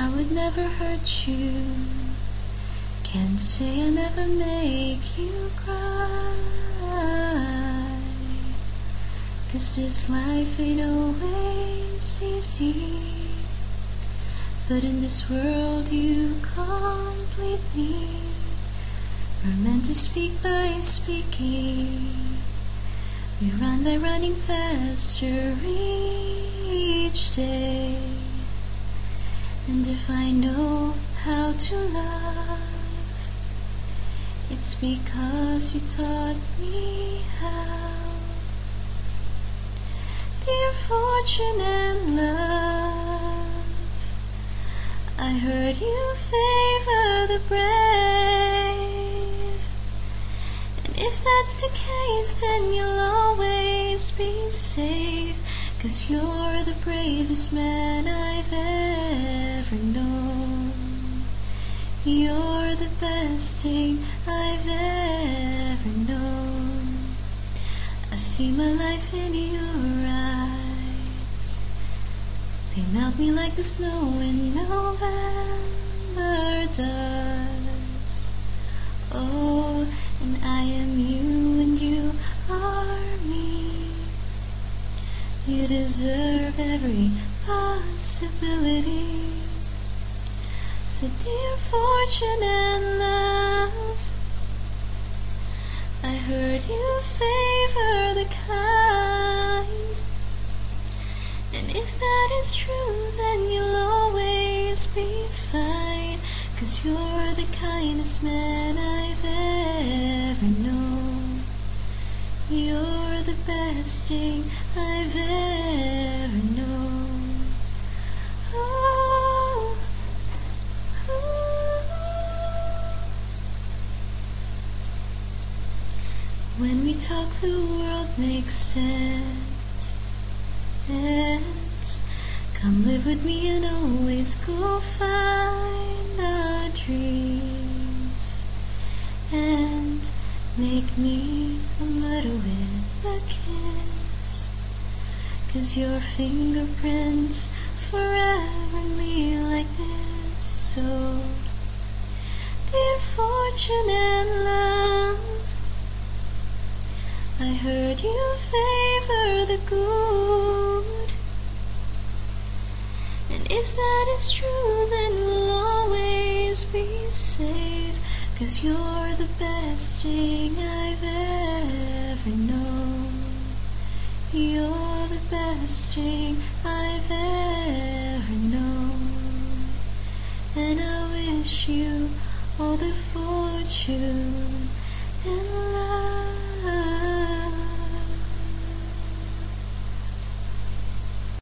I would never hurt you. Can't say I never make you cry, 'cause this life ain't always easy. But in this world you complete me. We're meant to speak by speaking. We run by running faster each day. And if I know how to love, it's because you taught me how. Dear fortune and love, I heard you favor the brave. And if that's the case, then you'll always be safe, 'cause you're the bravest man I've ever known. You're the best thing I've ever known. I see my life in your eyes. They melt me like the snow in November does. Oh, and I am you and you are me. You deserve every possibility. So dear fortune and love, I heard you favor the kind. And if that is true, then you'll always be fine, 'cause you're the kindest man I've ever known. You're the best thing I've ever known. Oh, oh. When we talk, the world makes sense. Come live with me and always go find our dreams, and make me a murder with a kiss, 'cause your fingerprints forever me like this. So dear fortune and love, I heard you favor the good. And if that is true, then we'll always be safe, 'cause you're the best thing I've ever known. You're the best thing I've ever known. And I wish you all the fortune and